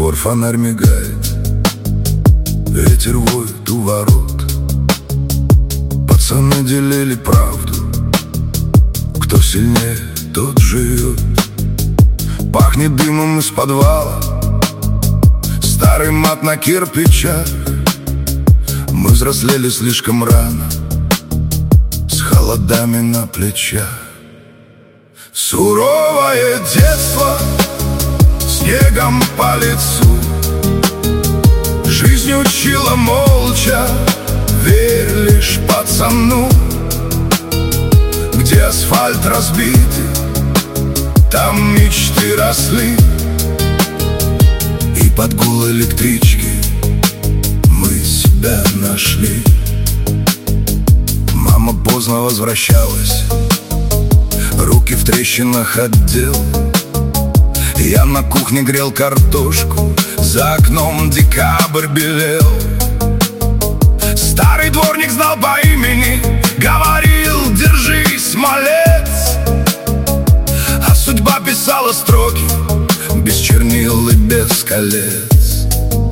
двор, фонарь мигает, ветер воет у ворот. Пацаны делили правду, кто сильнее, тот живет. Пахнет дымом из подвала, старый мат на кирпичах. Мы взрослели слишком рано, с холодами на плечах. Суровое детство снегом по лицу. Жизнь учила молча, верь лишь пацану. Где асфальт разбитый, там мечты росли. И под гул электрички мы себя нашли. Мама поздно возвращалась, руки в трещинах отдел. Я на кухне грел картошку, за окном декабрь белел. Старый дворник знал по имени, говорил: держись, малец. А судьба писала строки без чернил и без колец.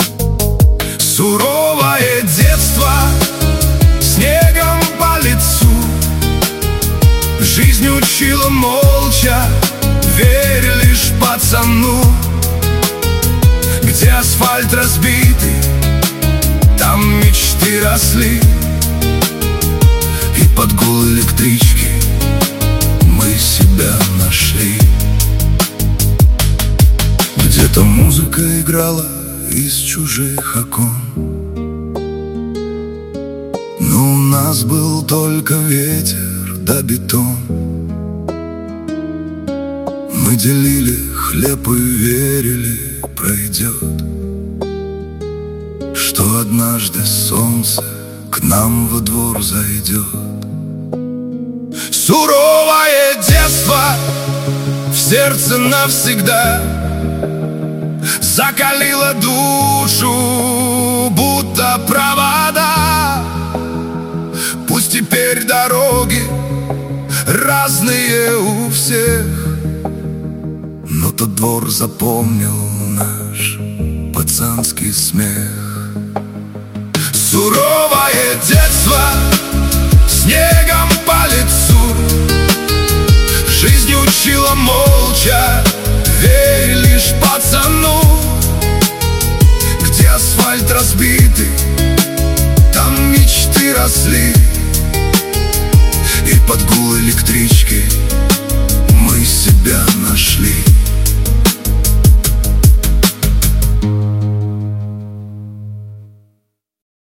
Суровое детство снегом по лицу. Жизнь учила молча, верь лишь пацану. Где асфальт разбитый, там мечты росли. И под гул электрички мы себя нашли. Где-то музыка играла из чужих окон, но у нас был только ветер да бетон. Мы делили хлеб и верили, пройдет, что однажды солнце к нам во двор зайдет. Суровое детство в сердце навсегда закалило душу, будто провода. Пусть теперь дороги разные у всех, но тот двор запомнил наш пацанский смех. Суровое детство снегом по лицу. Жизнь учила молча, верь лишь пацану. Где асфальт разбитый, там мечты росли. И под гул электрички